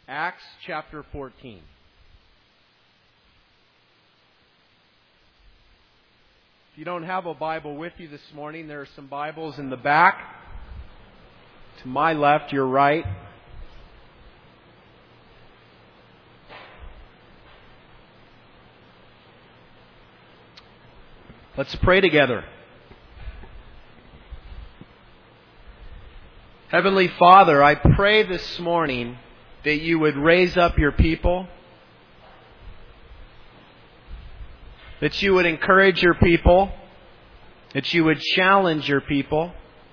Acts chapter 14. If you don't have a Bible with you this morning, there are some Bibles in the back. To my left, your right. Let's pray together. Heavenly Father, I pray this morning that you would raise up your people, that you would encourage your people, that you would challenge your people.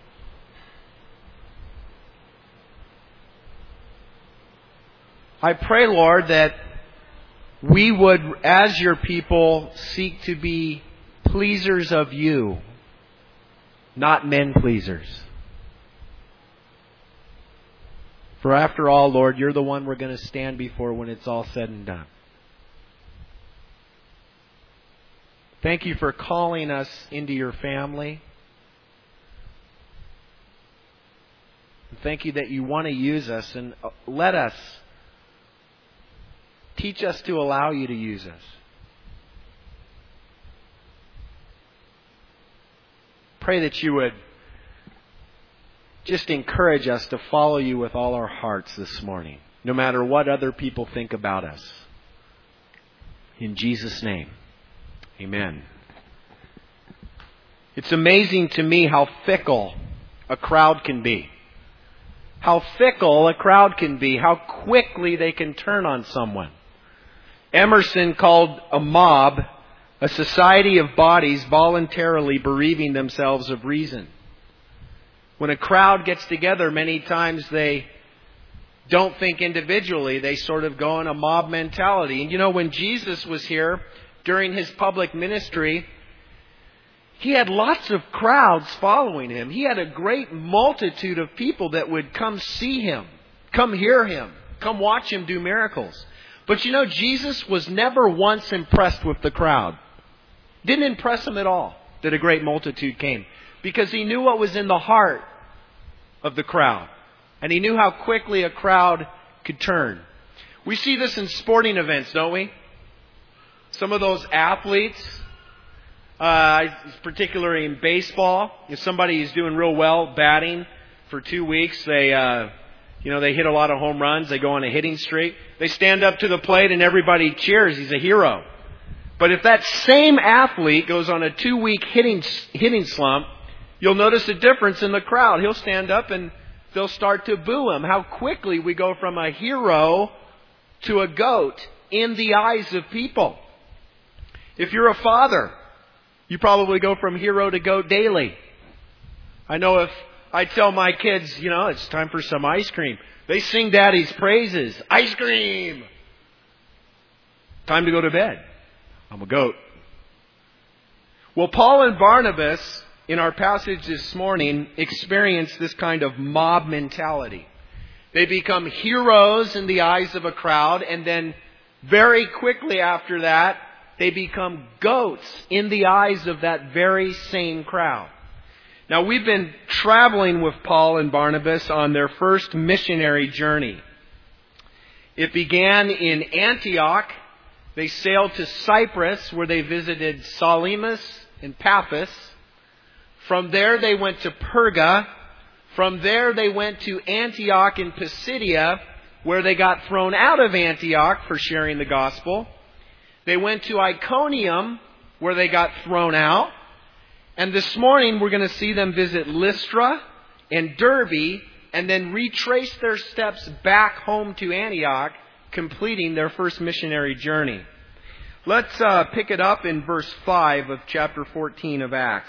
I pray, Lord, that we would, as your people, seek to be pleasers of you, not men pleasers. For after all, Lord, you're the one we're going to stand before when it's all said and done. Thank you for calling us into your family. Thank you that you want to use us, and teach us to allow you to use us. Pray that you would just encourage us to follow you with all our hearts this morning, no matter what other people think about us. In Jesus' name, amen. It's amazing to me how fickle a crowd can be. How fickle a crowd can be. How quickly they can turn on someone. Emerson called a mob a society of bodies voluntarily bereaving themselves of reason. When a crowd gets together, many times they don't think individually. They sort of go in a mob mentality. And you know, when Jesus was here during his public ministry, he had lots of crowds following him. He had a great multitude of people that would come see him, come hear him, come watch him do miracles. But you know, Jesus was never once impressed with the crowd. Didn't impress him at all that a great multitude came. Because he knew what was in the heart of the crowd. And he knew how quickly a crowd could turn. We see this in sporting events, don't we? Some of those athletes, particularly in baseball, if somebody is doing real well batting for 2 weeks, they hit a lot of home runs, they go on a hitting streak. They stand up to the plate and everybody cheers. He's a hero. But if that same athlete goes on a 2-week hitting slump, you'll notice a difference in the crowd. He'll stand up and they'll start to boo him. How quickly we go from a hero to a goat in the eyes of people. If you're a father, you probably go from hero to goat daily. I know if I tell my kids, it's time for some ice cream, they sing Daddy's praises. Ice cream! Time to go to bed. I'm a goat. Well, Paul and Barnabas, in our passage this morning, experience this kind of mob mentality. They become heroes in the eyes of a crowd, and then very quickly after that, they become goats in the eyes of that very same crowd. Now, we've been traveling with Paul and Barnabas on their first missionary journey. It began in Antioch. They sailed to Cyprus, where they visited Salamis and Paphos. From there, they went to Perga. From there, they went to Antioch in Pisidia, where they got thrown out of Antioch for sharing the gospel. They went to Iconium, where they got thrown out. And this morning, we're going to see them visit Lystra and Derbe, and then retrace their steps back home to Antioch, completing their first missionary journey. Let's pick it up in verse 5 of chapter 14 of Acts,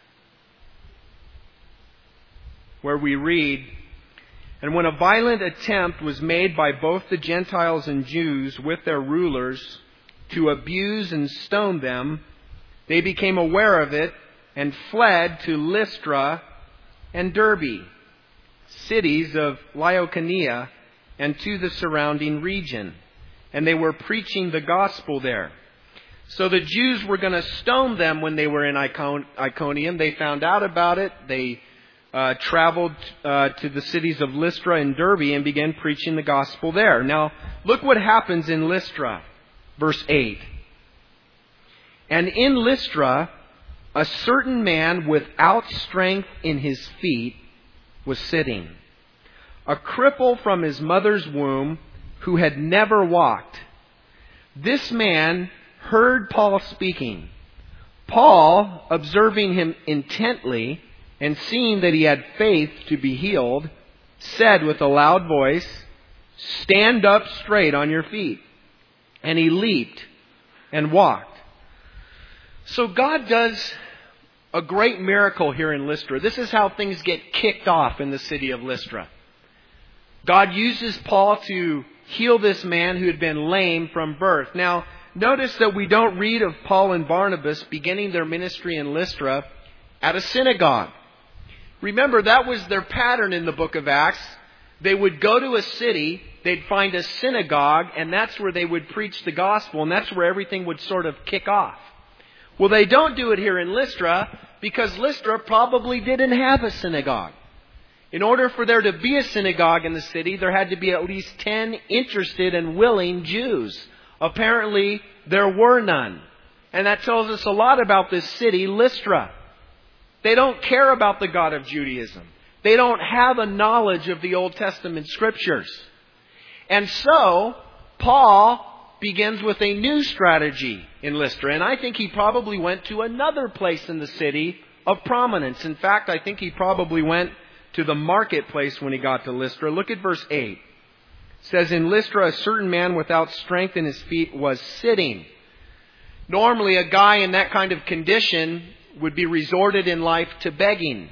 where we read, "And when a violent attempt was made by both the Gentiles and Jews with their rulers to abuse and stone them, they became aware of it and fled to Lystra and Derbe, cities of Lycaonia, and to the surrounding region. And they were preaching the gospel there. So the Jews were going to stone them when they were in Iconium. They found out about it. They traveled to the cities of Lystra and Derbe and began preaching the gospel there. Now, look what happens in Lystra, verse 8. And in Lystra, a certain man without strength in his feet was sitting, a cripple from his mother's womb who had never walked. This man heard Paul speaking. Paul, observing him intently and seeing that he had faith to be healed, said with a loud voice, "Stand up straight on your feet." And he leaped and walked. So God does a great miracle here in Lystra. This is how things get kicked off in the city of Lystra. God uses Paul to heal this man who had been lame from birth. Now, notice that we don't read of Paul and Barnabas beginning their ministry in Lystra at a synagogue. Remember, that was their pattern in the book of Acts. They would go to a city, they'd find a synagogue, and that's where they would preach the gospel, and that's where everything would sort of kick off. Well, they don't do it here in Lystra because Lystra probably didn't have a synagogue. In order for there to be a synagogue in the city, there had to be at least 10 interested and willing Jews. Apparently, there were none. And that tells us a lot about this city, Lystra. They don't care about the God of Judaism. They don't have a knowledge of the Old Testament Scriptures. And so, Paul begins with a new strategy in Lystra. And I think he probably went to another place in the city of prominence. In fact, I think he probably went to the marketplace when he got to Lystra. Look at verse 8. It says, in Lystra, a certain man without strength in his feet was sitting. Normally, a guy in that kind of condition would be resorted in life to begging.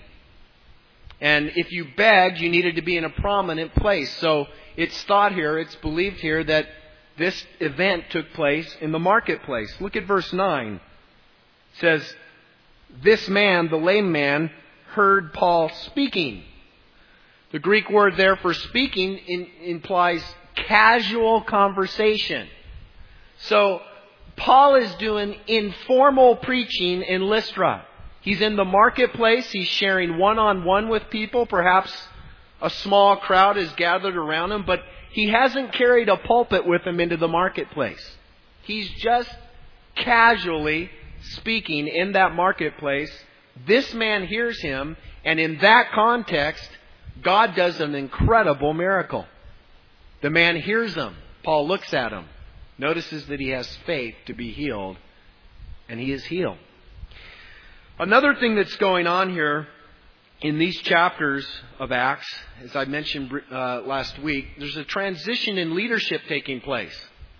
And if you begged, you needed to be in a prominent place. So it's thought here, it's believed here that this event took place in the marketplace. Look at verse 9. It says, this man, the lame man, heard Paul speaking. The Greek word there for speaking implies casual conversation. So Paul is doing informal preaching in Lystra. He's in the marketplace. He's sharing one-on-one with people. Perhaps a small crowd is gathered around him, but he hasn't carried a pulpit with him into the marketplace. He's just casually speaking in that marketplace. This man hears him, and in that context, God does an incredible miracle. The man hears him. Paul looks at him, notices that he has faith to be healed, and he is healed. Another thing that's going on here in these chapters of Acts, as I mentioned last week, there's a transition in leadership taking place.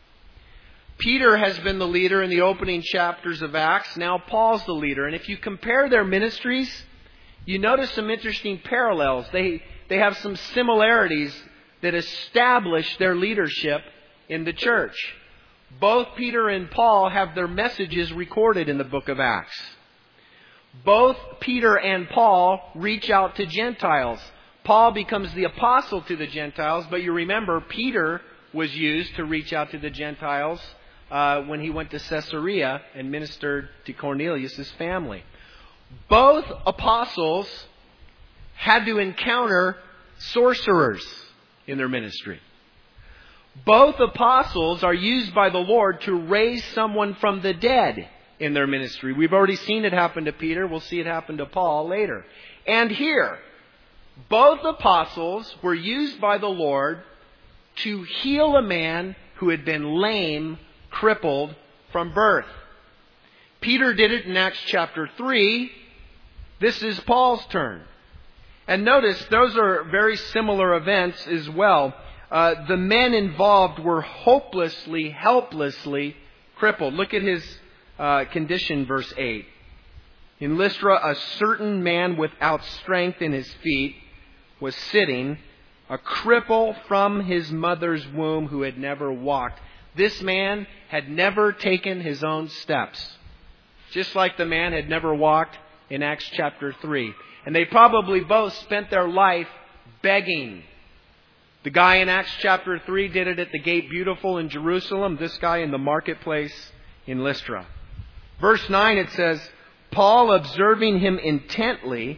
Peter has been the leader in the opening chapters of Acts. Now Paul's the leader. And if you compare their ministries, you notice some interesting parallels. They have some similarities that establish their leadership in the church. Both Peter and Paul have their messages recorded in the book of Acts. Both Peter and Paul reach out to Gentiles. Paul becomes the apostle to the Gentiles, but you remember Peter was used to reach out to the Gentiles when he went to Caesarea and ministered to Cornelius' family. Both apostles had to encounter sorcerers in their ministry. Both apostles are used by the Lord to raise someone from the dead in their ministry. We've already seen it happen to Peter. We'll see it happen to Paul later. And here, both apostles were used by the Lord to heal a man who had been lame, crippled from birth. Peter did it in Acts chapter 3. This is Paul's turn. And notice, those are very similar events as well. The men involved were hopelessly, helplessly crippled. Look at his condition, verse 8. In Lystra, a certain man without strength in his feet was sitting, a cripple from his mother's womb who had never walked. This man had never taken his own steps, just like the man had never walked in Acts chapter 3. And they probably both spent their life begging. The guy in Acts chapter 3 did it at the Gate Beautiful in Jerusalem. This guy in the marketplace in Lystra. Verse 9, it says, Paul, observing him intently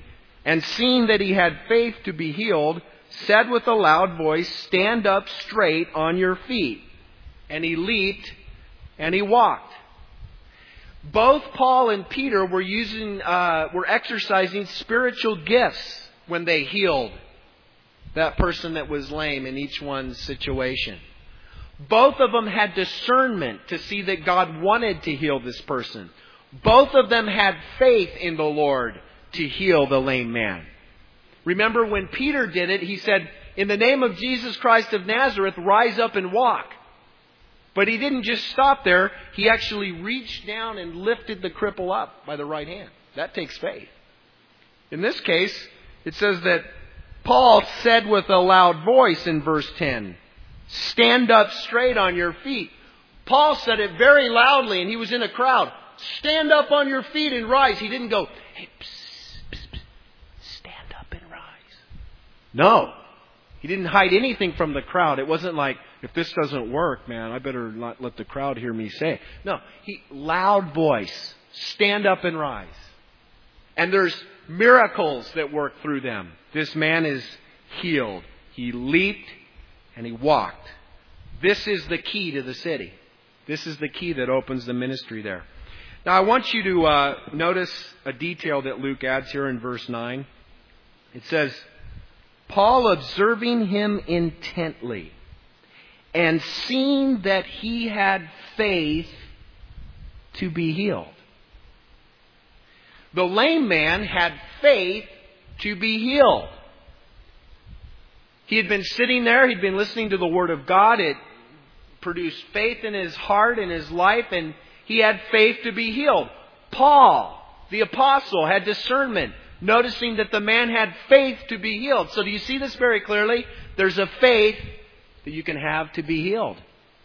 And seeing that he had faith to be healed, said with a loud voice, "Stand up straight on your feet." And he leaped and he walked. Both Paul and Peter were exercising spiritual gifts when they healed that person that was lame in each one's situation. Both of them had discernment to see that God wanted to heal this person. Both of them had faith in the Lord to heal the lame man. Remember when Peter did it, he said, "In the name of Jesus Christ of Nazareth, rise up and walk." But he didn't just stop there. He actually reached down and lifted the cripple up by the right hand. That takes faith. In this case, it says that Paul said with a loud voice in verse 10, "Stand up straight on your feet." Paul said it very loudly, and he was in a crowd. "Stand up on your feet and rise." He didn't go, "Hey, psst, psst, psst, stand up and rise." No. He didn't hide anything from the crowd. It wasn't like, if this doesn't work, man, I better not let the crowd hear me say it. No. Loud voice. Stand up and rise. And there's miracles that work through them. This man is healed. He leaped and he walked. This is the key to the city. This is the key that opens the ministry there. Now I want you to notice a detail that Luke adds here in verse 9. It says, "Paul observing him intently and seeing that he had faith to be healed." The lame man had faith to be healed. He had been sitting there. He'd been listening to the Word of God. It produced faith in his heart, in his life, and he had faith to be healed. Paul, the apostle, had discernment, noticing that the man had faith to be healed. So do you see this very clearly? There's a faith that you can have to be healed.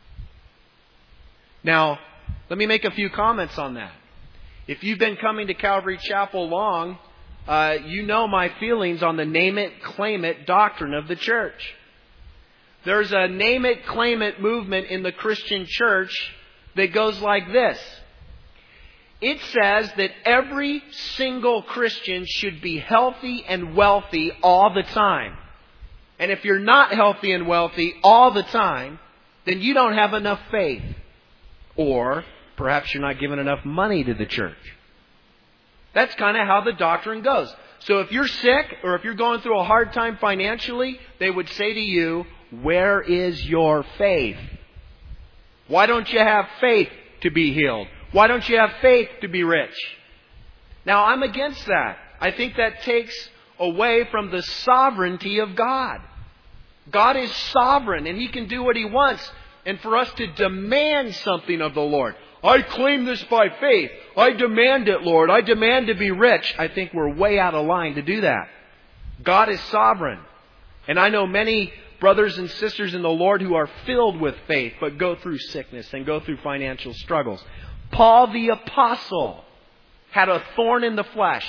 Now, let me make a few comments on that. If you've been coming to Calvary Chapel long, you know my feelings on the name it, claim it doctrine of the church. There's a name it, claim it movement in the Christian church that goes like this. It says that every single Christian should be healthy and wealthy all the time. And if you're not healthy and wealthy all the time, then you don't have enough faith. Or perhaps you're not giving enough money to the church. That's kind of how the doctrine goes. So if you're sick or if you're going through a hard time financially, they would say to you, "Where is your faith? Why don't you have faith to be healed? Why don't you have faith to be rich?" Now, I'm against that. I think that takes away from the sovereignty of God. God is sovereign and He can do what He wants. And for us to demand something of the Lord, "I claim this by faith. I demand it, Lord. I demand to be rich." I think we're way out of line to do that. God is sovereign. And I know many brothers and sisters in the Lord who are filled with faith, but go through sickness and go through financial struggles. Paul the apostle had a thorn in the flesh.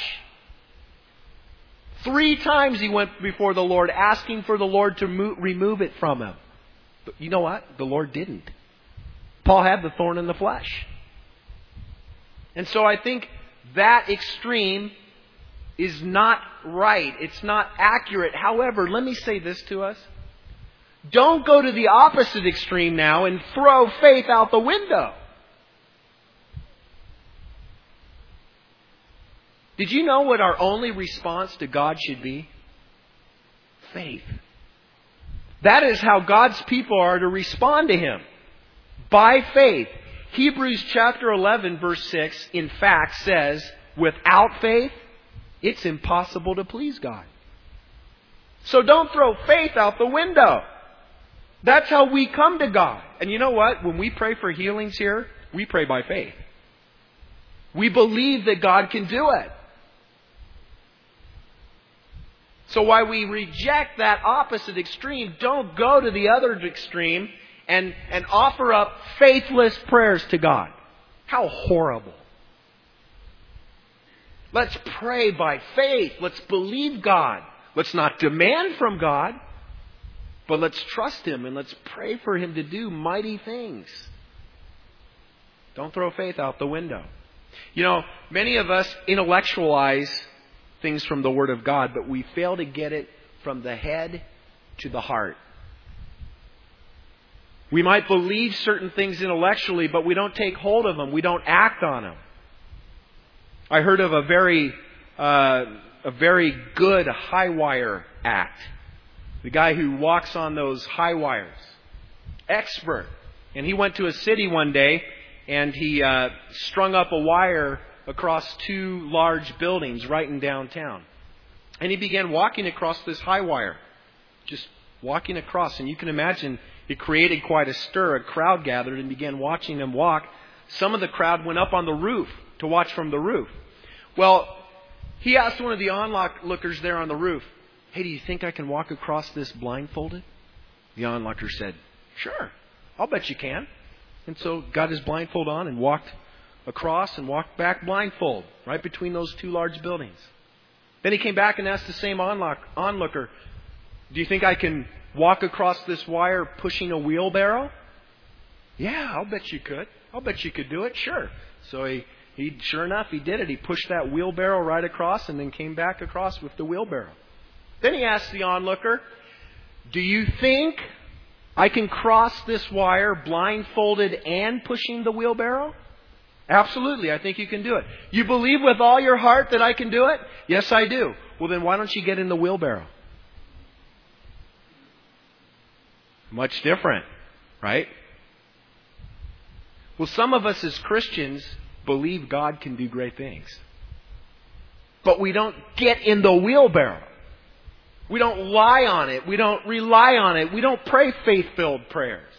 3 times he went before the Lord asking for the Lord to remove it from him. But you know what? The Lord didn't. Paul had the thorn in the flesh. And so I think that extreme is not right. It's not accurate. However, let me say this to us. Don't go to the opposite extreme now and throw faith out the window. Did you know what our only response to God should be? Faith. That is how God's people are to respond to Him. By faith. Hebrews chapter 11 verse 6 in fact says, without faith, it's impossible to please God. So don't throw faith out the window. That's how we come to God. And you know what? When we pray for healings here, we pray by faith. We believe that God can do it. So while we reject that opposite extreme, don't go to the other extreme and offer up faithless prayers to God. How horrible. Let's pray by faith. Let's believe God. Let's not demand from God, but let's trust Him and let's pray for Him to do mighty things. Don't throw faith out the window. You know, many of us intellectualize things from the Word of God, but we fail to get it from the head to the heart. We might believe certain things intellectually, but we don't take hold of them. We don't act on them. I heard of a very good high wire act. The guy who walks on those high wires. Expert. And he went to a city one day and he strung up a wire across 2 large buildings right in downtown. And he began walking across this high wire. Just walking across. And you can imagine it created quite a stir. A crowd gathered and began watching him walk. Some of the crowd went up on the roof to watch from the roof. Well, he asked one of the onlookers there on the roof, "Hey, do you think I can walk across this blindfolded?" The onlooker said, "Sure, I'll bet you can." And so got his blindfold on and walked across and walked back blindfold, right between those 2 large buildings. Then he came back and asked the same onlooker, "Do you think I can walk across this wire pushing a wheelbarrow?" "Yeah, I'll bet you could. I'll bet you could do it." "Sure." So he sure enough, he did it. He pushed that wheelbarrow right across and then came back across with the wheelbarrow. Then he asked the onlooker, "Do you think I can cross this wire blindfolded and pushing the wheelbarrow?" "Absolutely, I think you can do it." "You believe with all your heart that I can do it?" "Yes, I do." "Well, then why don't you get in the wheelbarrow?" Much different, right? Well, some of us as Christians believe God can do great things. But we don't get in the wheelbarrow. We don't lie on it. We don't rely on it. We don't pray faith-filled prayers.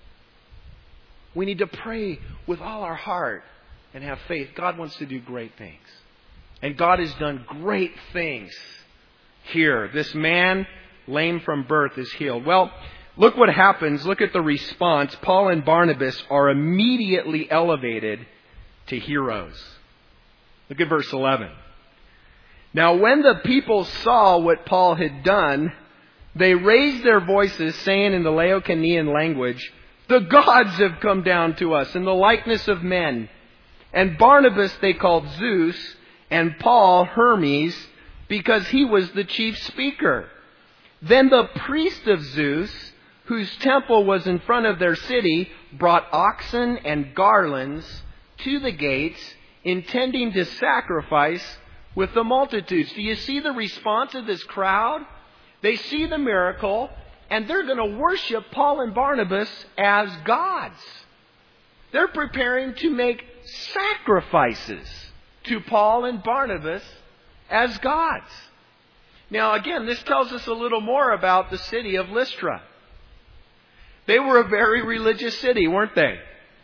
We need to pray with all our heart and have faith. God wants to do great things. And God has done great things here. This man, lame from birth, is healed. Well, look what happens. Look at the response. Paul and Barnabas are immediately elevated to heroes. Look at verse 11. "Now when the people saw what Paul had done, they raised their voices, saying in the Laodicean language, 'The gods have come down to us in the likeness of men.' And Barnabas they called Zeus, and Paul Hermes, because he was the chief speaker. Then the priest of Zeus, whose temple was in front of their city, brought oxen and garlands to the gates, intending to sacrifice with the multitudes." Do you see the response of this crowd? They see the miracle, and they're going to worship Paul and Barnabas as gods. They're preparing to make sacrifices to Paul and Barnabas as gods. Now, again, this tells us a little more about the city of Lystra. They were a very religious city, weren't they?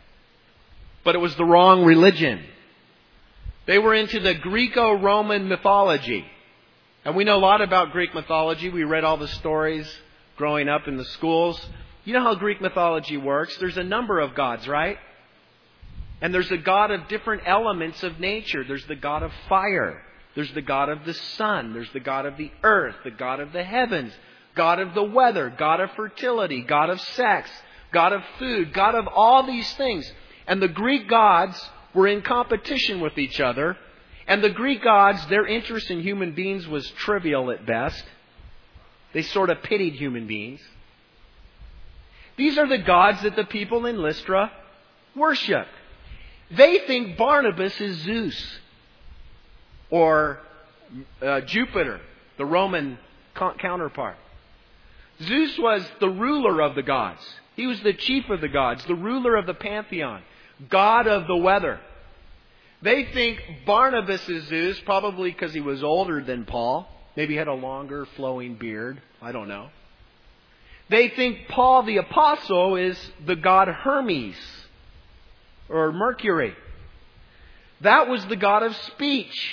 But it was the wrong religion. They were into the Greco-Roman mythology. And we know a lot about Greek mythology. We read all the stories growing up in the schools. You know how Greek mythology works. There's a number of gods, right? And there's a god of different elements of nature. There's the god of fire. There's the god of the sun. There's the god of the earth, the god of the heavens, god of the weather, god of fertility, god of sex, god of food, god of all these things. And the Greek gods were in competition with each other. And the Greek gods, their interest in human beings was trivial at best. They sort of pitied human beings. These are the gods that the people in Lystra worship. They think Barnabas is Zeus or Jupiter, the Roman counterpart. Zeus was the ruler of the gods. He was the chief of the gods, the ruler of the pantheon, god of the weather. They think Barnabas is Zeus, probably because he was older than Paul. Maybe had a longer flowing beard. I don't know. They think Paul the apostle is the god Hermes or Mercury. That was the god of speech.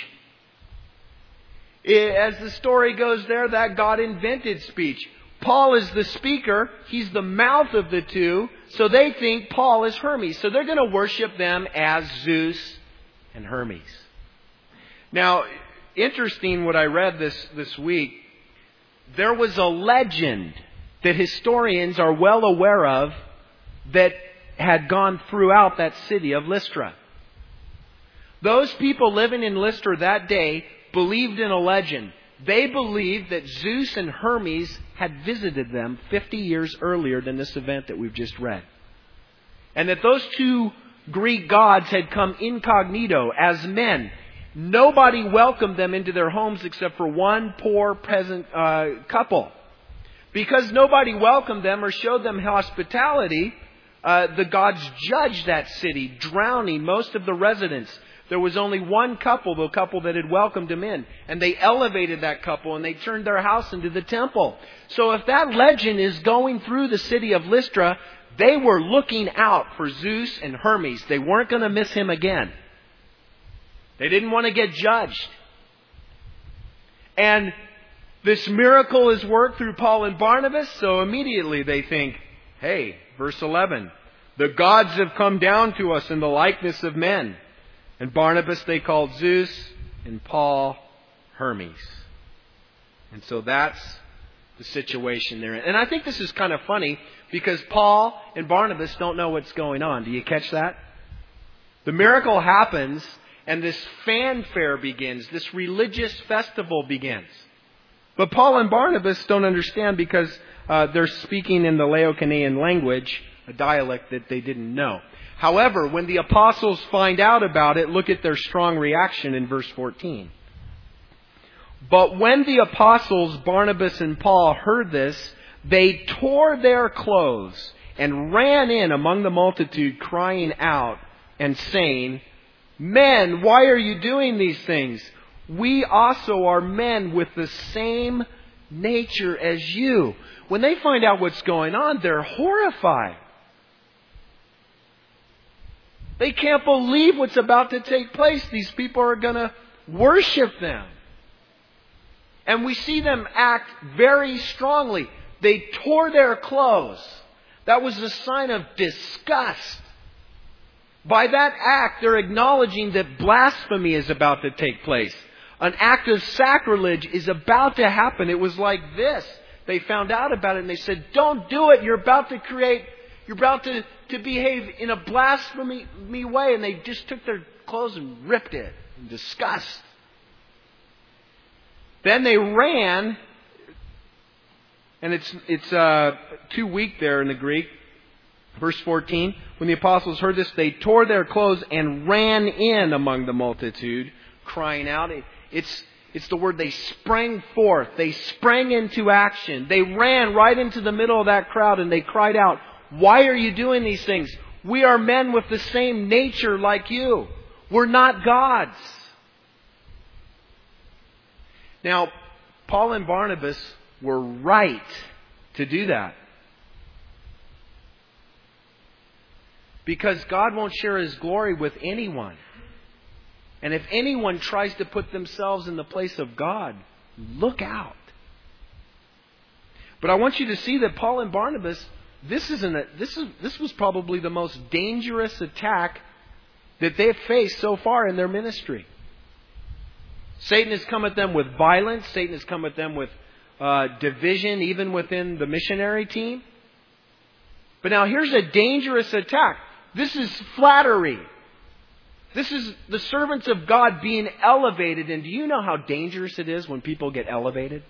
As the story goes there, that god invented speech. Paul is the speaker. He's the mouth of the two. So they think Paul is Hermes. So they're going to worship them as Zeus and Hermes. Now, interesting what I read this week. There was a legend that historians are well aware of that had gone throughout that city of Lystra. Those people living in Lystra that day believed in a legend. They believed that Zeus and Hermes had visited them 50 years earlier than this event that we've just read. And that those two Greek gods had come incognito as men. Nobody welcomed them into their homes except for one poor peasant couple. Because nobody welcomed them or showed them hospitality, the gods judged that city, drowning most of the residents. There was only one couple, the couple that had welcomed him in. And they elevated that couple and they turned their house into the temple. So if that legend is going through the city of Lystra, they were looking out for Zeus and Hermes. They weren't going to miss him again. They didn't want to get judged. And this miracle is worked through Paul and Barnabas, so immediately they think, hey, verse 11, the gods have come down to us in the likeness of men. And Barnabas they called Zeus, and Paul Hermes. And so that's the situation they're in. And I think this is kind of funny because Paul and Barnabas don't know what's going on. Do you catch that? The miracle happens and this fanfare begins. This religious festival begins. But Paul and Barnabas don't understand because they're speaking in the Laocoonian language, a dialect that they didn't know. However, when the apostles find out about it, look at their strong reaction in verse 14. But when the apostles Barnabas and Paul heard this, they tore their clothes and ran in among the multitude, crying out and saying, Men, why are you doing these things? We also are men with the same nature as you. When they find out what's going on, they're horrified. They can't believe what's about to take place. These people are going to worship them. And we see them act very strongly. They tore their clothes. That was a sign of disgust. By that act, they're acknowledging that blasphemy is about to take place. An act of sacrilege is about to happen. It was like this. They found out about it and they said, don't do it. You're about to behave in a blasphemy way. And they just took their clothes and ripped it in disgust. Then they ran, and it's too weak there in the Greek. Verse 14, when the apostles heard this, they tore their clothes and ran in among the multitude, crying out. It's the word they sprang forth. They sprang into action. They ran right into the middle of that crowd and they cried out, Why are you doing these things? We are men with the same nature like you. We're not gods. Now, Paul and Barnabas were right to do that. Because God won't share His glory with anyone. And if anyone tries to put themselves in the place of God, look out. But I want you to see that Paul and Barnabas, this was probably the most dangerous attack that they've faced so far in their ministry. Satan has come at them with violence. Satan has come at them with division, even within the missionary team. But now here's a dangerous attack. This is flattery. This is the servants of God being elevated. And do you know how dangerous it is when people get elevated?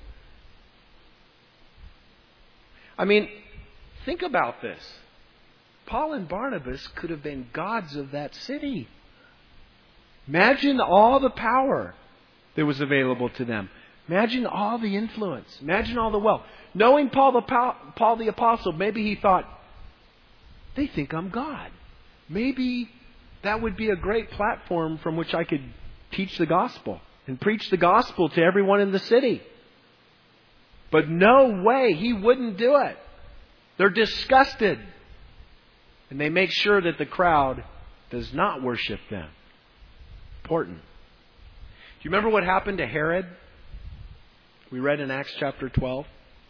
I mean, think about this. Paul and Barnabas could have been gods of that city. Imagine all the power that was available to them. Imagine all the influence. Imagine all the wealth. Knowing Paul the Apostle, maybe he thought, they think I'm God. Maybe that would be a great platform from which I could teach the gospel and preach the gospel to everyone in the city. But no way, he wouldn't do it. They're disgusted. And they make sure that the crowd does not worship them. Important. Do you remember what happened to Herod? We read in Acts chapter 12.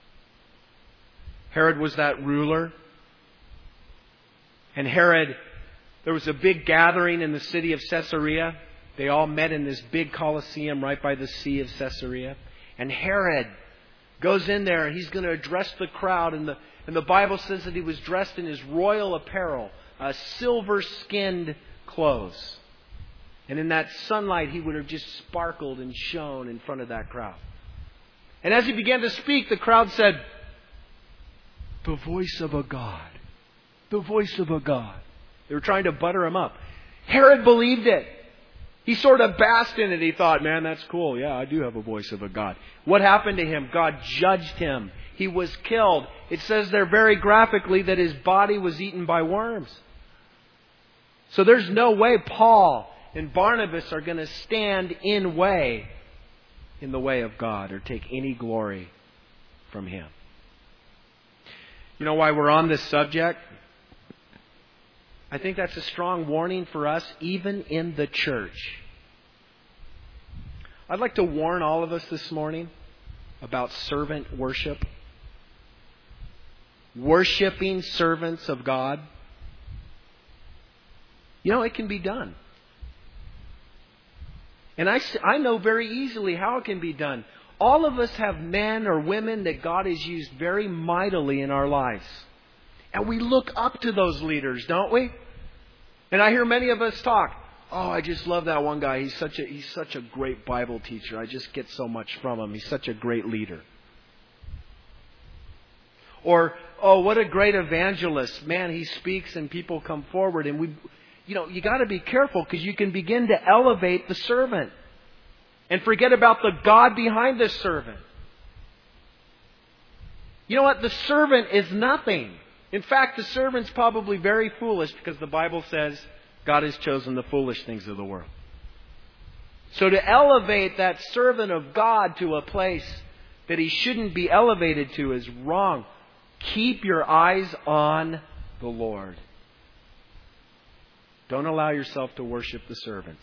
Herod was that ruler. And Herod, there was a big gathering in the city of Caesarea. They all met in this big Colosseum right by the Sea of Caesarea. And Herod goes in there and he's going to address the crowd. And the Bible says that he was dressed in his royal apparel, silver-skinned clothes. And in that sunlight, he would have just sparkled and shone in front of that crowd. And as he began to speak, the crowd said, "The voice of a God. The voice of a God." They were trying to butter him up. Herod believed it. He sort of basked in it. He thought, man, that's cool. Yeah, I do have a voice of a God. What happened to him? God judged him. He was killed. It says there very graphically that his body was eaten by worms. So there's no way Paul and Barnabas are going to stand in the way of God or take any glory from Him. You know why we're on this subject? I think that's a strong warning for us, even in the church. I'd like to warn all of us this morning about servant worship. Worshipping servants of God. You know, it can be done. And I know very easily how it can be done. All of us have men or women that God has used very mightily in our lives. And we look up to those leaders, don't we? And I hear many of us talk, "Oh, I just love that one guy. He's such a great Bible teacher. I just get so much from him. He's such a great leader." Or, "Oh, what a great evangelist. Man, he speaks and people come forward." And you got to be careful because you can begin to elevate the servant and forget about the God behind the servant. You know what? The servant is nothing. In fact, the servant's probably very foolish because the Bible says God has chosen the foolish things of the world. So to elevate that servant of God to a place that he shouldn't be elevated to is wrong. Keep your eyes on the Lord. Don't allow yourself to worship the servants.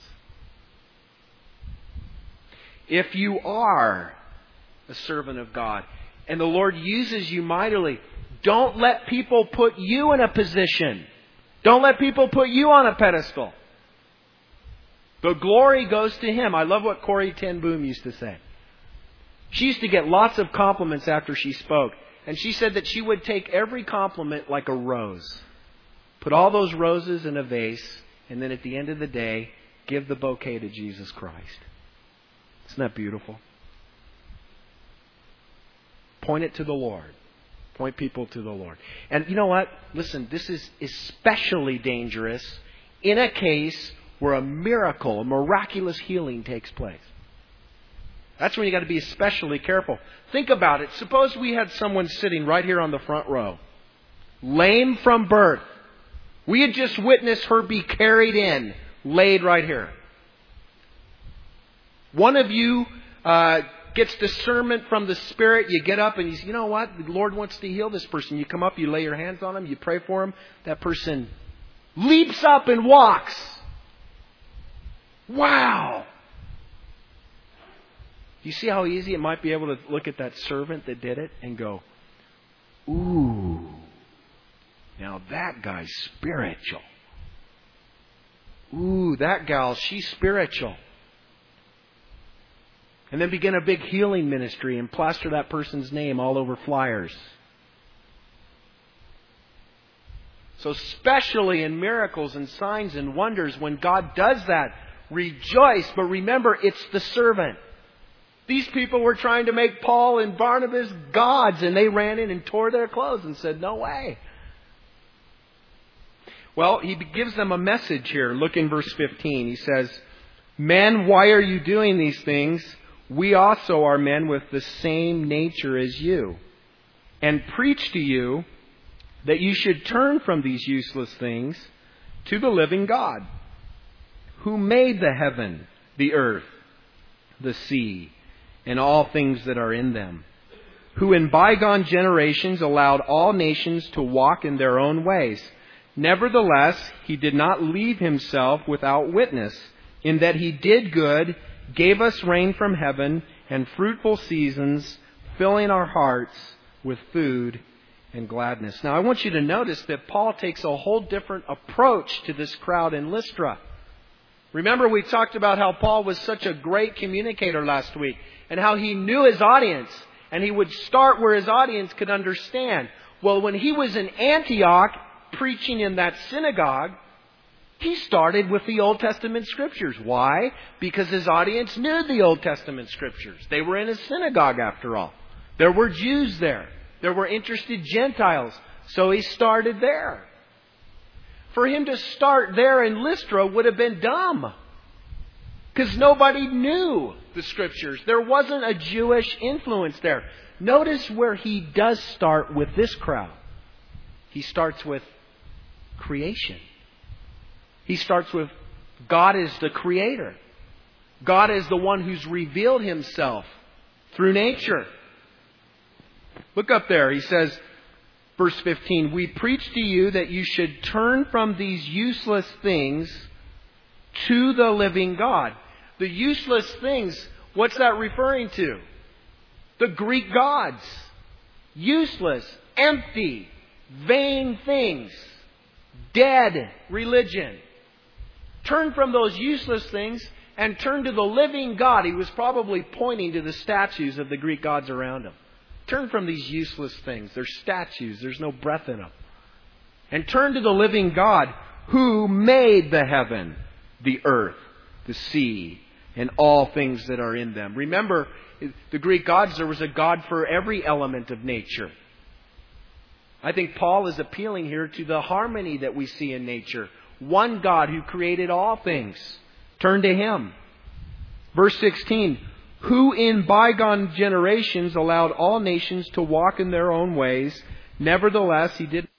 If you are a servant of God and the Lord uses you mightily, don't let people put you in a position. Don't let people put you on a pedestal. The glory goes to Him. I love what Corrie ten Boom used to say. She used to get lots of compliments after she spoke. And she said that she would take every compliment like a rose. Put all those roses in a vase. And then at the end of the day, give the bouquet to Jesus Christ. Isn't that beautiful? Point it to the Lord. Point people to the Lord. And you know what? Listen, this is especially dangerous in a case where a miracle, a miraculous healing takes place. That's when you got to be especially careful. Think about it. Suppose we had someone sitting right here on the front row, lame from birth. We had just witnessed her be carried in, laid right here. One of you gets discernment from the Spirit. You get up and you say, you know what? The Lord wants to heal this person. You come up, you lay your hands on them, you pray for them. That person leaps up and walks. Wow! You see how easy it might be able to look at that servant that did it and go, ooh, now that guy's spiritual. Ooh, that gal, she's spiritual. And then begin a big healing ministry and plaster that person's name all over flyers. So especially in miracles and signs and wonders, when God does that, rejoice. But remember, it's the servant. These people were trying to make Paul and Barnabas gods, and they ran in and tore their clothes and said, no way. Well, he gives them a message here. Look in verse 15. He says, men, why are you doing these things? We also are men with the same nature as you, and preach to you that you should turn from these useless things to the living God, who made the heaven, the earth, the sea, and all things that are in them, who in bygone generations allowed all nations to walk in their own ways. Nevertheless, He did not leave Himself without witness, in that He did good, gave us rain from heaven and fruitful seasons, filling our hearts with food and gladness. Now, I want you to notice that Paul takes a whole different approach to this crowd in Lystra. Remember, we talked about how Paul was such a great communicator last week, and how he knew his audience, and he would start where his audience could understand. Well, when he was in Antioch, preaching in that synagogue, He started with the Old Testament Scriptures. Why? Because his audience knew the Old Testament Scriptures. They were in a synagogue, after all. There were Jews there. There were interested Gentiles. So he started there. For him to start there in Lystra would have been dumb. Because nobody knew the Scriptures. There wasn't a Jewish influence there. Notice where he does start with this crowd. He starts with creation. He starts with God is the Creator. God is the one who's revealed Himself through nature. Look up there. He says, verse 15, we preach to you that you should turn from these useless things to the living God. The useless things, what's that referring to? The Greek gods. Useless, empty, vain things. Dead religion. Turn from those useless things and turn to the living God. He was probably pointing to the statues of the Greek gods around him. Turn from these useless things. They're statues. There's no breath in them. And turn to the living God who made the heaven, the earth, the sea, and all things that are in them. Remember, the Greek gods, there was a God for every element of nature. I think Paul is appealing here to the harmony that we see in nature. One God who created all things. Turn to Him. Verse 16. Who in bygone generations allowed all nations to walk in their own ways. Nevertheless, He did.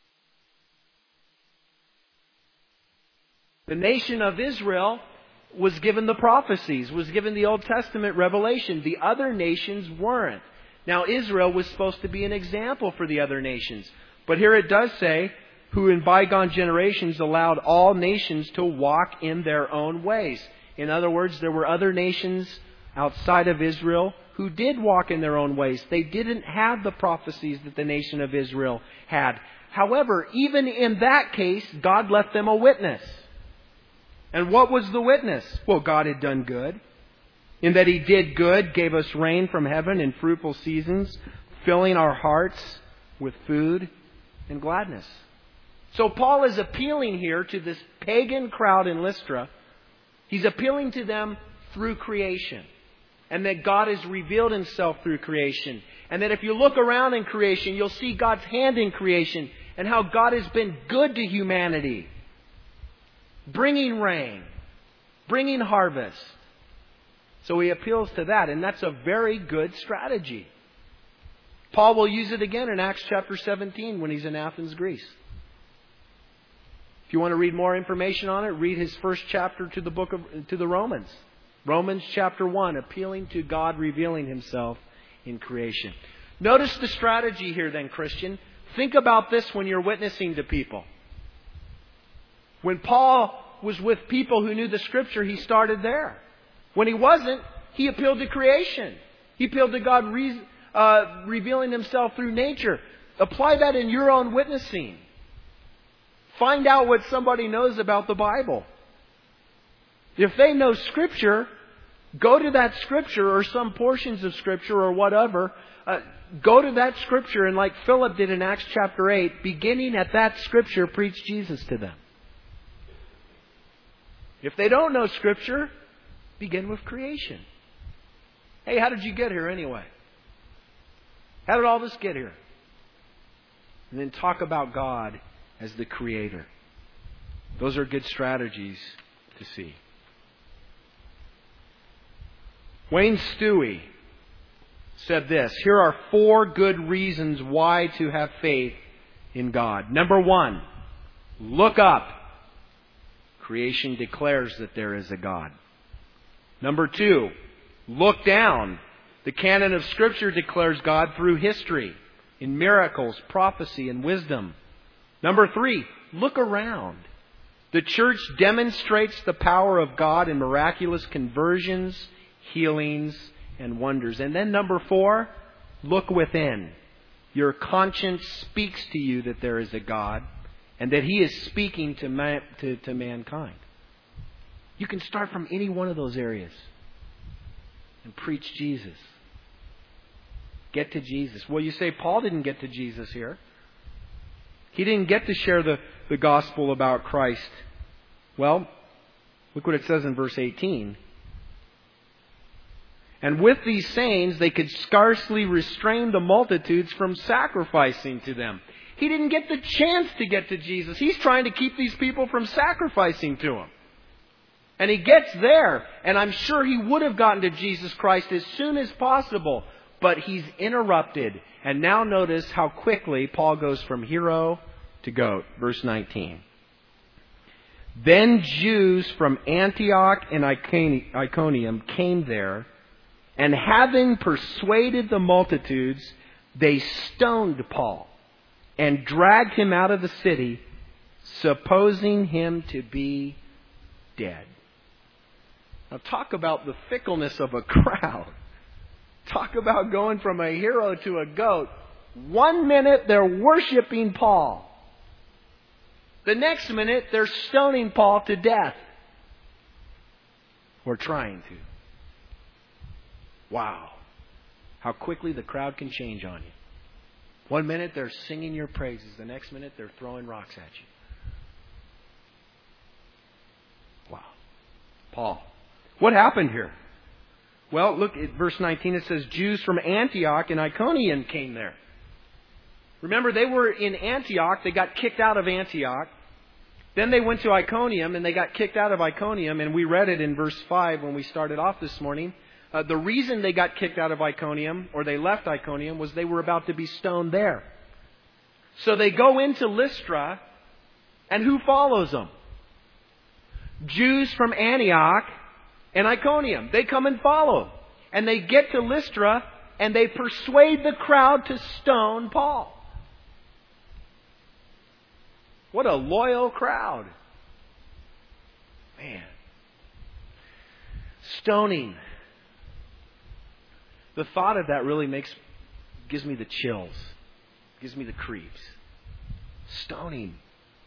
The nation of Israel was given the prophecies, was given the Old Testament revelation. The other nations weren't. Now, Israel was supposed to be an example for the other nations. But here it does say, who in bygone generations allowed all nations to walk in their own ways. In other words, there were other nations outside of Israel who did walk in their own ways. They didn't have the prophecies that the nation of Israel had. However, even in that case, God left them a witness. And what was the witness? Well, God had done good. In that He did good, gave us rain from heaven in fruitful seasons, filling our hearts with food and gladness. So Paul is appealing here to this pagan crowd in Lystra. He's appealing to them through creation. And that God has revealed Himself through creation. And that if you look around in creation, you'll see God's hand in creation. And how God has been good to humanity. Bringing rain. Bringing harvest. So he appeals to that. And that's a very good strategy. Paul will use it again in Acts chapter 17 when he's in Athens, Greece. If you want to read more information on it, read his first chapter to the Romans. Romans chapter 1, appealing to God revealing Himself in creation. Notice the strategy here then, Christian. Think about this when you're witnessing to people. When Paul was with people who knew the Scripture, he started there. When he wasn't, he appealed to creation. He appealed to God revealing Himself through nature. Apply that in your own witnessing. Find out what somebody knows about the Bible. If they know Scripture, go to that Scripture or some portions of Scripture or whatever. Go to that Scripture and like Philip did in Acts chapter 8, beginning at that Scripture, preach Jesus to them. If they don't know Scripture, begin with creation. Hey, how did you get here anyway? How did all this get here? And then talk about God as the Creator. Those are good strategies to see. Wayne Stewie said this. Here are 4 good reasons why to have faith in God. Number 1, look up. Creation declares that there is a God. Number 2, look down. The canon of Scripture declares God through history, in miracles, prophecy, and wisdom. Number 3, look around. The church demonstrates the power of God in miraculous conversions, healings, and wonders. And then number 4, look within. Your conscience speaks to you that there is a God and that He is speaking to mankind. You can start from any one of those areas and preach Jesus. Get to Jesus. Well, you say Paul didn't get to Jesus here. He didn't get to share the gospel about Christ Well, look what it says in verse 18. And with these sayings, they could scarcely restrain the multitudes from sacrificing to them. He didn't get the chance to get to Jesus. He's trying to keep these people from sacrificing to Him. And He gets there, and I'm sure He would have gotten to Jesus Christ as soon as possible. But He's interrupted. And now notice how quickly Paul goes from hero to goat. Verse 19. Then Jews from Antioch and Iconium came there, and having persuaded the multitudes, they stoned Paul and dragged him out of the city, supposing him to be dead. Now talk about the fickleness of a crowd. Talk about going from a hero to a goat. 1 minute they're worshiping Paul. The next minute they're stoning Paul to death. Or trying to. Wow. How quickly the crowd can change on you. 1 minute they're singing your praises. The next minute they're throwing rocks at you. Wow. Paul. What happened here? Well, look at verse 19. It says, Jews from Antioch and Iconium came there. Remember, they were in Antioch. They got kicked out of Antioch. Then they went to Iconium and they got kicked out of Iconium. And we read it in verse 5 when we started off this morning. The reason they got kicked out of Iconium, or they left Iconium, was they were about to be stoned there. So they go into Lystra, and who follows them? Jews from Antioch and Iconium. They come and follow. And they get to Lystra, and they persuade the crowd to stone Paul. What a loyal crowd. Man. Stoning. The thought of that really gives me the chills. Gives me the creeps. Stoning.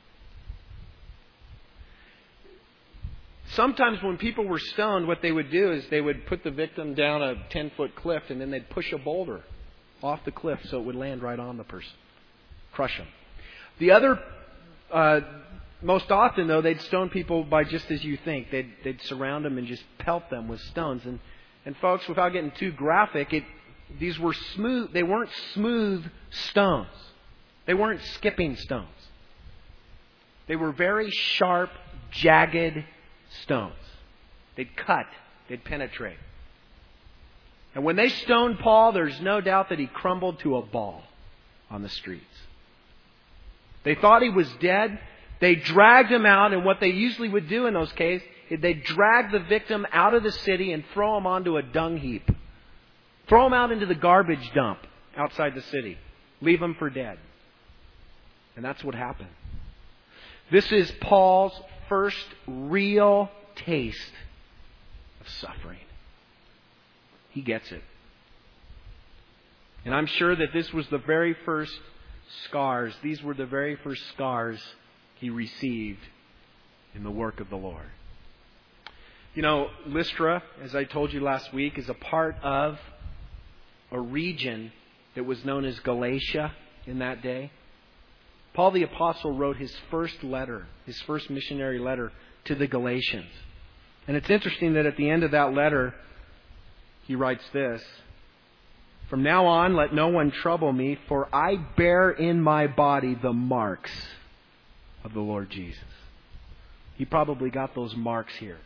Sometimes when people were stoned, what they would do is they would put the victim down a 10-foot cliff and then they'd push a boulder off the cliff so it would land right on the person. Crush them. The other, most often though, they'd stone people by just as you think. They'd surround them and just pelt them with stones. And folks, without getting too graphic, these were smooth. They weren't smooth stones. They weren't skipping stones. They were very sharp, jagged stones. They'd cut. They'd penetrate. And when they stoned Paul, there's no doubt that he crumbled to a ball on the streets. They thought he was dead. They dragged him out, and what they usually would do in those cases, they'd drag the victim out of the city and throw him onto a dung heap. Throw him out into the garbage dump outside the city. Leave him for dead. And that's what happened. This is Paul's first real taste of suffering. He gets it. And I'm sure that this was the very first scars. These were the very first scars he received in the work of the Lord. You know, Lystra, as I told you last week, is a part of a region that was known as Galatia in that day. Paul the Apostle wrote his first letter, his first missionary letter to the Galatians. And it's interesting that at the end of that letter, he writes this: From now on, let no one trouble me, for I bear in my body the marks of the Lord Jesus. He probably got those marks here.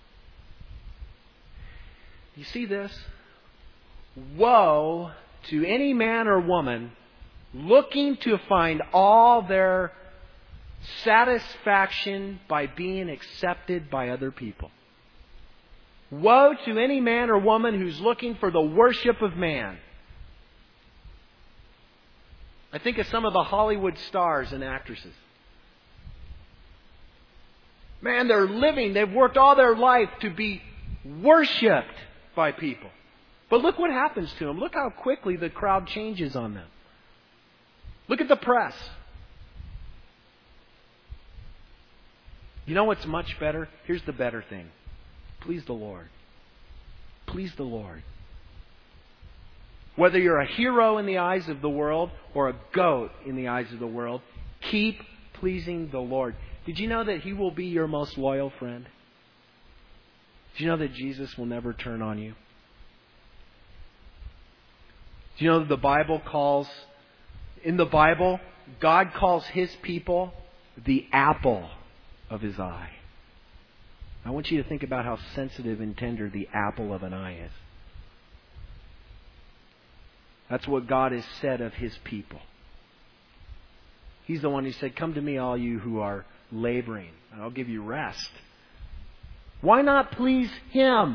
You see this? Woe to any man or woman looking to find all their satisfaction by being accepted by other people. Woe to any man or woman who's looking for the worship of man. I think of some of the Hollywood stars and actresses. Man, they're living, they've worked all their life to be worshipped by people. But look what happens to them. Look how quickly the crowd changes on them. Look at the press. You know what's much better? Here's the better thing. Please the Lord. Please the Lord. Whether you're a hero in the eyes of the world or a goat in the eyes of the world, keep pleasing the Lord. Did you know that He will be your most loyal friend? Do you know that Jesus will never turn on you? Do you know that in the Bible, God calls His people the apple of His eye. I want you to think about how sensitive and tender the apple of an eye is. That's what God has said of His people. He's the one who said, "Come to me, all you who are laboring, and I'll give you rest." Why not please Him?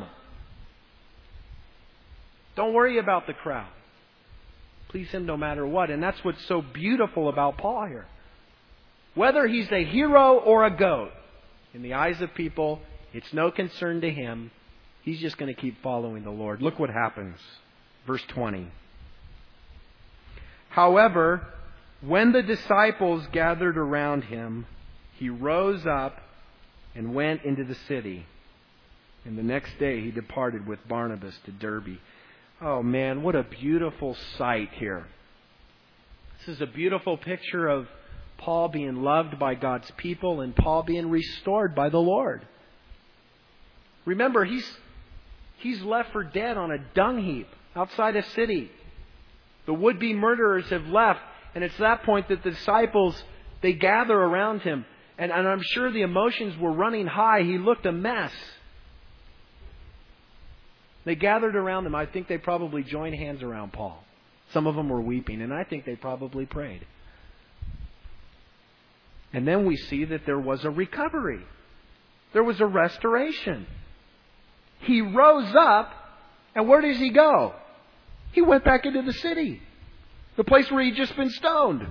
Don't worry about the crowd. Please Him no matter what. And that's what's so beautiful about Paul here. Whether he's a hero or a goat, in the eyes of people, it's no concern to him. He's just going to keep following the Lord. Look what happens. Verse 20. However, when the disciples gathered around him, he rose up and went into the city. And the next day he departed with Barnabas to Derbe. Oh man, what a beautiful sight here. This is a beautiful picture of Paul being loved by God's people and Paul being restored by the Lord. Remember, he's left for dead on a dung heap outside a city. The would-be murderers have left, and it's that point that the disciples, they gather around him. And I'm sure the emotions were running high. He looked a mess. They gathered around him. I think they probably joined hands around Paul. Some of them were weeping, and I think they probably prayed. And then we see that there was a recovery. There was a restoration. He rose up, and where does he go? He went back into the city. The place where he'd just been stoned.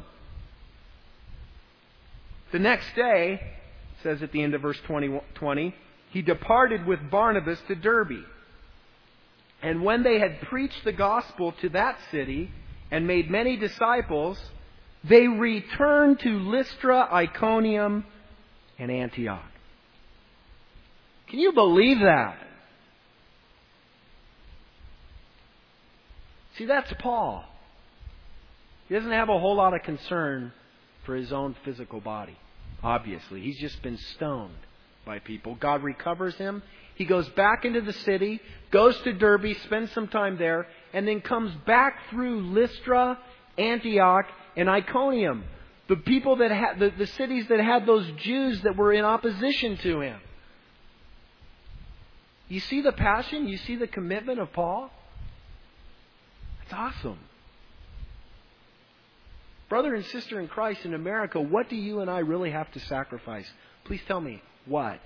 The next day, it says at the end of verse 20, he departed with Barnabas to Derbe. And when they had preached the gospel to that city and made many disciples, they returned to Lystra, Iconium, and Antioch. Can you believe that? See, that's Paul. He doesn't have a whole lot of concern for his own physical body. Obviously, he's just been stoned by people. God recovers him. He goes back into the city, goes to Derbe, spends some time there, and then comes back through Lystra, Antioch, and Iconium. The people that had the cities that had those Jews that were in opposition to him. You see the passion? You see the commitment of Paul? That's awesome. Brother and sister in Christ in America, what do you and I really have to sacrifice? Please tell me, what?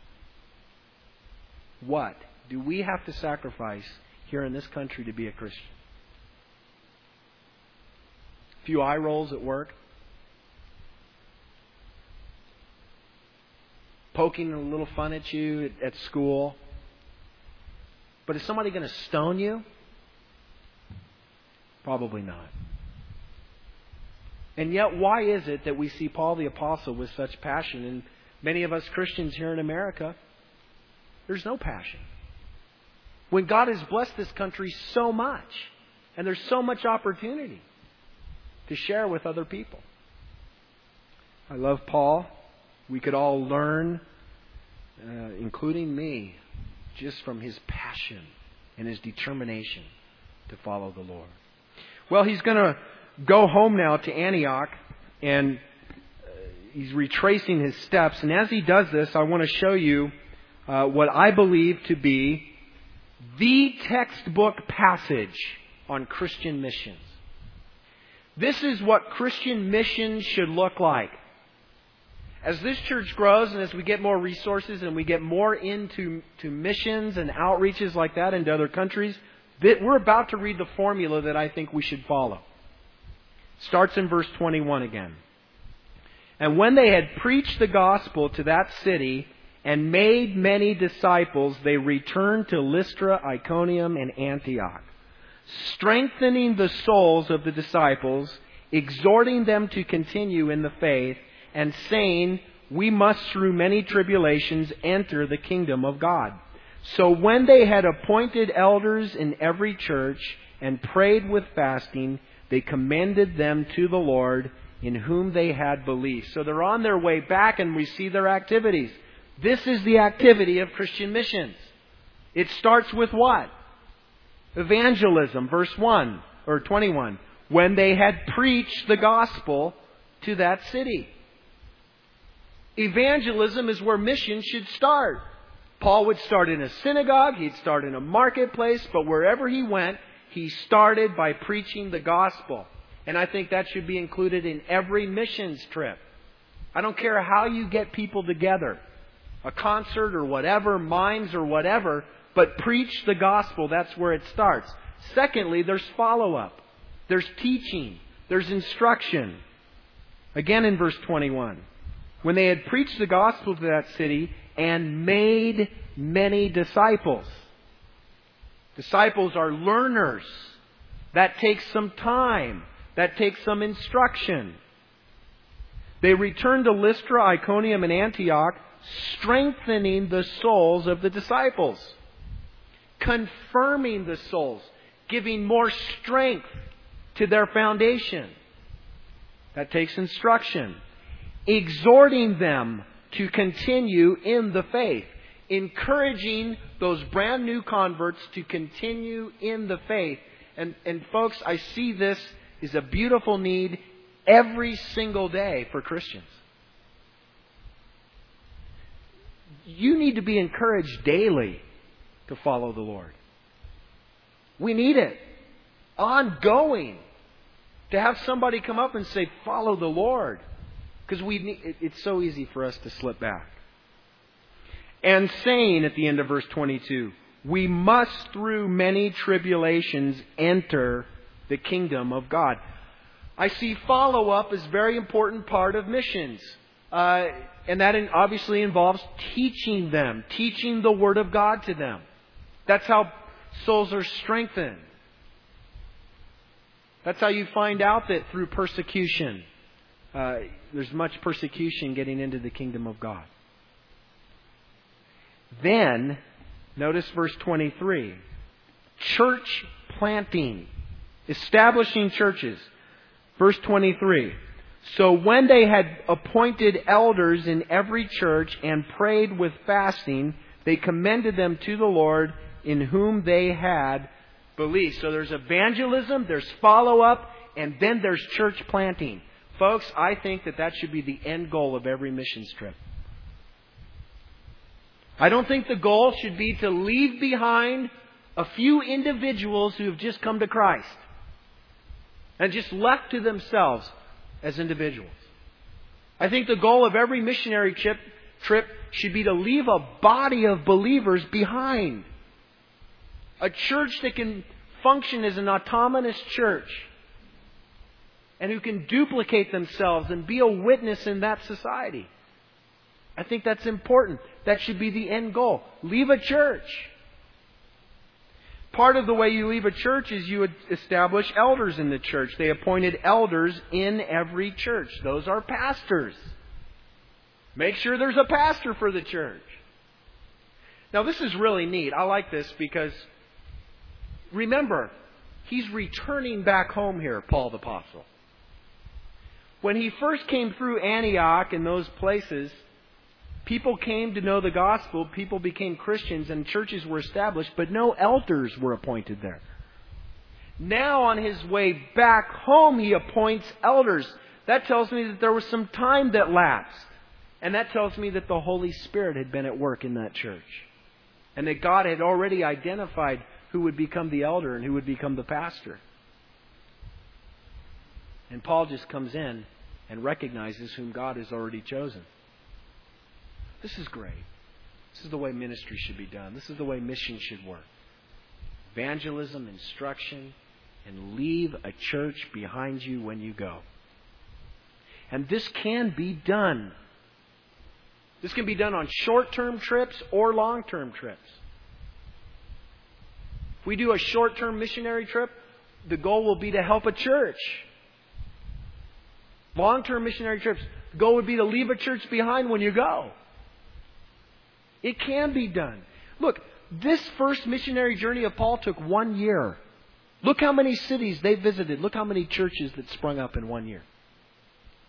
What do we have to sacrifice here in this country to be a Christian? A few eye rolls at work? Poking a little fun at you at school? But is somebody going to stone you? Probably not. And yet, why is it that we see Paul the Apostle with such passion? And many of us Christians here in America, there's no passion. When God has blessed this country so much, and there's so much opportunity to share with other people. I love Paul. We could all learn, including me, just from his passion and his determination to follow the Lord. Well, he's going to go home now to Antioch, and he's retracing his steps. And as he does this, I want to show you what I believe to be the textbook passage on Christian missions. This is what Christian missions should look like. As this church grows and as we get more resources and we get more into missions and outreaches like that into other countries, we're about to read the formula that I think we should follow. Starts in verse 21 again. And when they had preached the gospel to that city and made many disciples, they returned to Lystra, Iconium, and Antioch, strengthening the souls of the disciples, exhorting them to continue in the faith, and saying, we must through many tribulations enter the kingdom of God. So when they had appointed elders in every church and prayed with fasting, they commended them to the Lord in whom they had believed. So they're on their way back and we see their activities. This is the activity of Christian missions. It starts with what? Evangelism, verse 1 or 21. When they had preached the gospel to that city. Evangelism is where mission should start. Paul would start in a synagogue, he'd start in a marketplace, but wherever he went, he started by preaching the gospel. And I think that should be included in every missions trip. I don't care how you get people together, a concert or whatever, mimes or whatever, but preach the gospel. That's where it starts. Secondly, there's follow-up. There's teaching. There's instruction. Again in verse 21. When they had preached the gospel to that city and made many disciples. Disciples are learners. That takes some time. That takes some instruction. They returned to Lystra, Iconium, and Antioch, strengthening the souls of the disciples. Confirming the souls. Giving more strength to their foundation. That takes instruction. Exhorting them to continue in the faith. Encouraging those brand new converts to continue in the faith. And folks, I see this is a beautiful need every single day for Christians. You need to be encouraged daily to follow the Lord. We need it. Ongoing. To have somebody come up and say, follow the Lord. Because it's so easy for us to slip back. And saying at the end of verse 22, we must through many tribulations enter the kingdom of God. I see follow-up as a very important part of missions. And that obviously involves teaching them, teaching the Word of God to them. That's how souls are strengthened. That's how you find out that through persecution, there's much persecution getting into the kingdom of God. Then, notice verse 23. Church planting. Establishing churches. Verse 23. So when they had appointed elders in every church and prayed with fasting, they commended them to the Lord in whom they had believed. So there's evangelism, there's follow-up, and then there's church planting. Folks, I think that should be the end goal of every missions trip. I don't think the goal should be to leave behind a few individuals who have just come to Christ and just left to themselves as individuals. I think the goal of every missionary trip should be to leave a body of believers behind. A church that can function as an autonomous church and who can duplicate themselves and be a witness in that society. I think that's important. That should be the end goal. Leave a church. Part of the way you leave a church is you would establish elders in the church. They appointed elders in every church. Those are pastors. Make sure there's a pastor for the church. Now this is really neat. I like this because, remember, he's returning back home here, Paul the Apostle. When he first came through Antioch and those places, people came to know the gospel, people became Christians, and churches were established, but no elders were appointed there. Now on his way back home, he appoints elders. That tells me that there was some time that lapsed. And that tells me that the Holy Spirit had been at work in that church. And that God had already identified who would become the elder and who would become the pastor. And Paul just comes in and recognizes whom God has already chosen. This is great. This is the way ministry should be done. This is the way mission should work. Evangelism, instruction, and leave a church behind you when you go. And this can be done. This can be done on short-term trips or long-term trips. If we do a short-term missionary trip, the goal will be to help a church. Long-term missionary trips, the goal would be to leave a church behind when you go. It can be done. Look, this first missionary journey of Paul took 1 year. Look how many cities they visited. Look how many churches that sprung up in 1 year.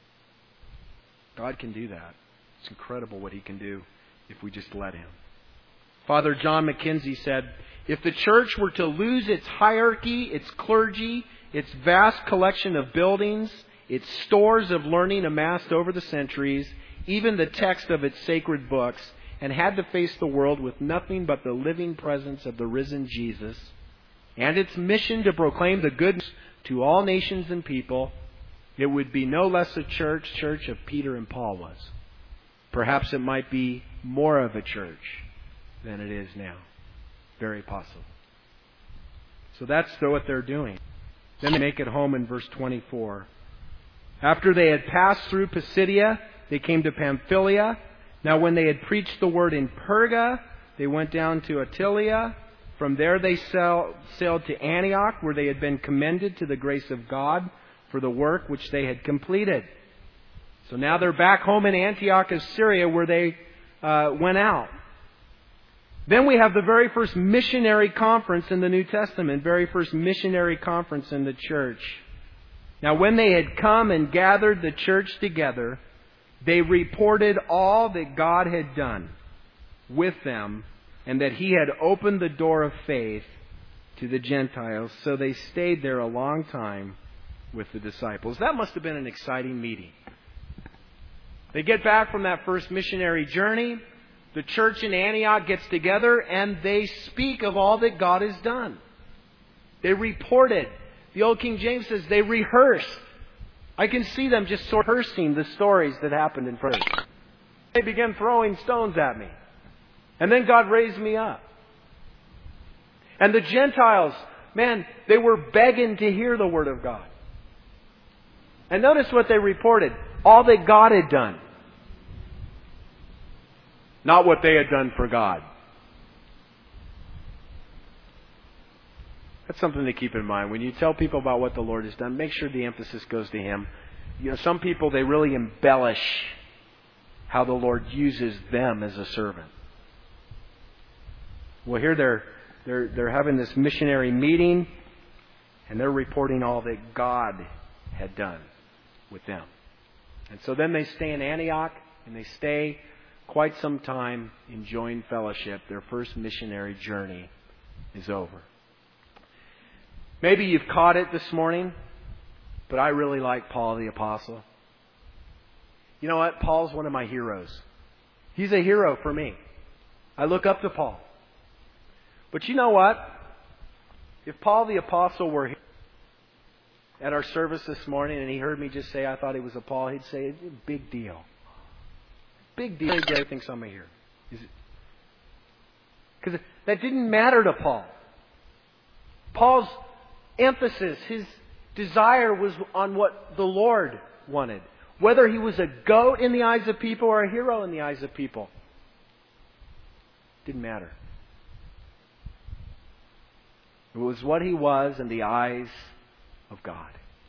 God can do that. It's incredible what He can do if we just let Him. Father John Mackenzie said, if the church were to lose its hierarchy, its clergy, its vast collection of buildings, its stores of learning amassed over the centuries, even the text of its sacred books, and had to face the world with nothing but the living presence of the risen Jesus, and its mission to proclaim the good news to all nations and people, it would be no less a church of Peter and Paul was. Perhaps it might be more of a church than it is now. Very possible. So that's what they're doing. Then they make it home in verse 24. After they had passed through Pisidia, they came to Pamphylia. Now when they had preached the word in Perga, they went down to Attalia. From there they sailed to Antioch, where they had been commended to the grace of God for the work which they had completed. So now they're back home in Antioch of Syria, where they went out. Then we have the very first missionary conference in the New Testament, very first missionary conference in the church. Now when they had come and gathered the church together, they reported all that God had done with them, and that He had opened the door of faith to the Gentiles. So they stayed there a long time with the disciples. That must have been an exciting meeting. They get back from that first missionary journey. The church in Antioch gets together and they speak of all that God has done. They reported. The old King James says they rehearsed. I can see them just sort of rehearsing the stories that happened in front of them. They began throwing stones at me. And then God raised me up. And the Gentiles, man, they were begging to hear the Word of God. And notice what they reported. All that God had done. Not what they had done for God. That's something to keep in mind. When you tell people about what the Lord has done, make sure the emphasis goes to Him. You know, some people, they really embellish how the Lord uses them as a servant. Well, here they're having this missionary meeting, and they're reporting all that God had done with them. And so then they stay in Antioch, and they stay quite some time enjoying fellowship. Their first missionary journey is over. Maybe you've caught it this morning, but I really like Paul the Apostle. You know what? Paul's one of my heroes. He's a hero for me. I look up to Paul. But you know what? If Paul the Apostle were here at our service this morning and he heard me just say I thought he was a Paul, he'd say, big deal. Big deal. I think some are here. Because that didn't matter to Paul. Paul's emphasis, his desire was on what the Lord wanted. Whether he was a goat in the eyes of people or a hero in the eyes of people. Didn't matter. It was what he was in the eyes of God.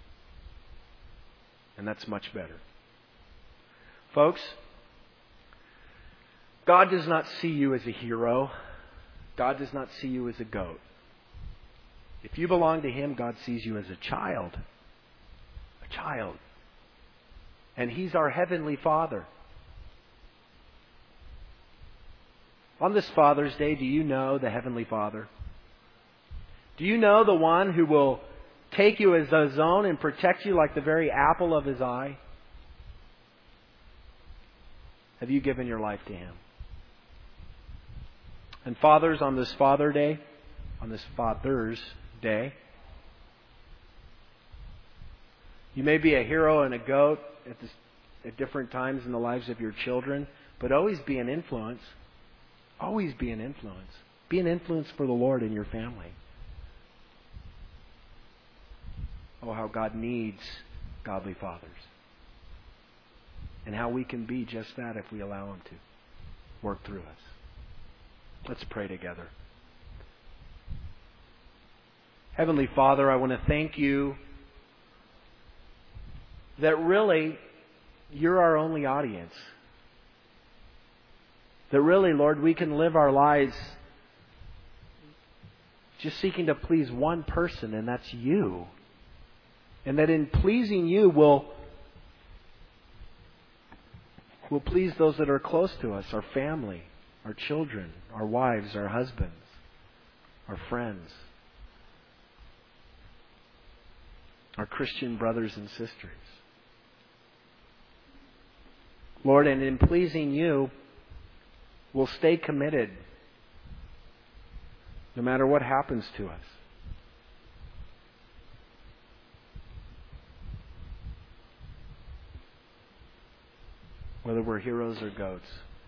And that's much better. Folks, God does not see you as a hero. God does not see you as a goat. If you belong to Him, God sees you as a child. A child. And He's our Heavenly Father. On this Father's Day, do you know the Heavenly Father? Do you know the one who will take you as His own and protect you like the very apple of His eye? Have you given your life to Him? And fathers, on this Father's Day, you may be a hero and a goat at different times in the lives of your children, but always be an influence. Always be an influence. Be an influence for the Lord in your family. Oh, how God needs godly fathers. And how we can be just that if we allow Him to work through us. Let's pray together. Heavenly Father, I want to thank You that really You're our only audience. That really, Lord, we can live our lives just seeking to please one person, and that's You. And that in pleasing You, will please those that are close to us, our family, our children, our wives, our husbands, our friends, our Christian brothers and sisters. Lord, and in pleasing You, we'll stay committed no matter what happens to us. Whether we're heroes or goats.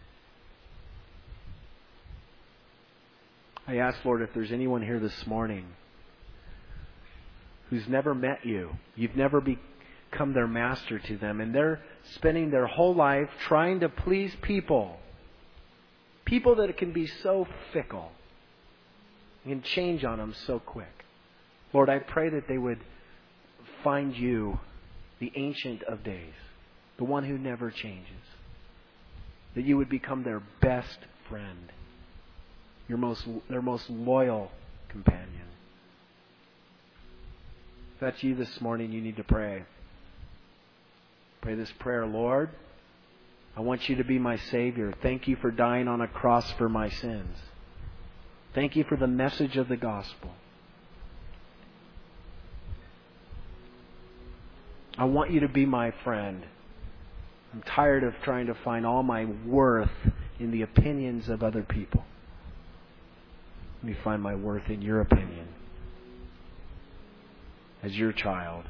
I ask, Lord, if there's anyone here this morning who's never met You, you've never become their master to them, and they're spending their whole life trying to please people. People that can be so fickle and change on them so quick. Lord, I pray that they would find You, the Ancient of Days, the one who never changes. That You would become their best friend, their most loyal companion. If that's you this morning, you need to pray. Pray this prayer. Lord, I want You to be my Savior. Thank You for dying on a cross for my sins. Thank You for the message of the gospel. I want You to be my friend. I'm tired of trying to find all my worth in the opinions of other people. Let me find my worth in Your opinion as Your child.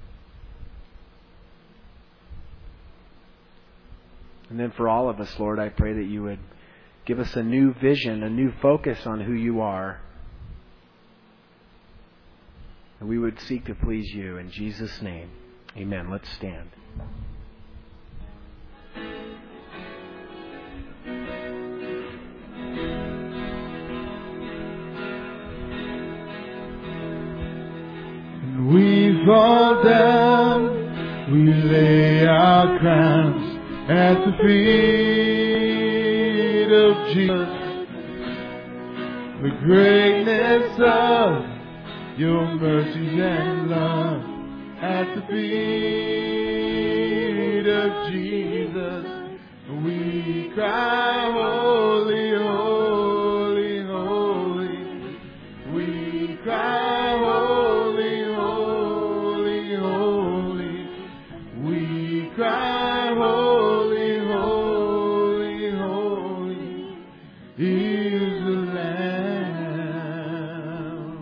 And then for all of us, Lord, I pray that You would give us a new vision, a new focus on who You are. And we would seek to please You. In Jesus' name, amen. Let's stand. We fall down, we lay our crowns at the feet of Jesus. The greatness of Your mercy and love at the feet of Jesus. We cry, holy, holy, holy. We cry, holy, holy, holy. We cry, holy, holy, holy is the Lamb.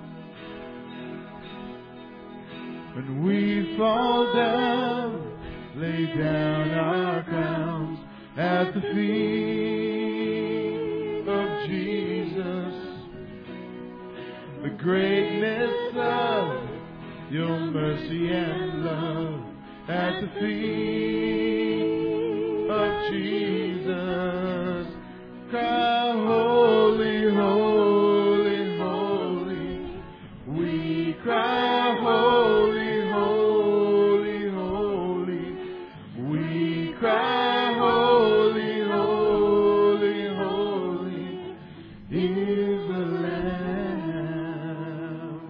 When we fall down, lay down our crowns at the feet of Jesus. The greatness of Your mercy and love at the feet of Jesus. Cry, holy, holy, holy. We cry, holy, holy, holy. We cry, holy, holy, holy is the Lamb.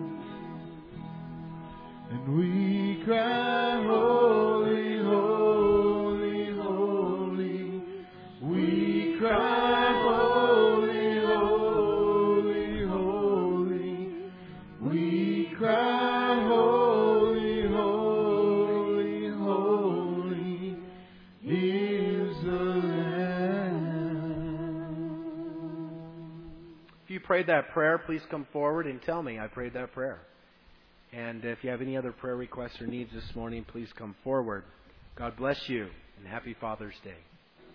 And we cry, holy, holy, holy. We cry, holy, holy, holy. We cry, holy, holy, holy is the Lamb. If you prayed that prayer, please come forward and tell me I prayed that prayer. And if you have any other prayer requests or needs this morning, please come forward. God bless you, and happy Father's Day.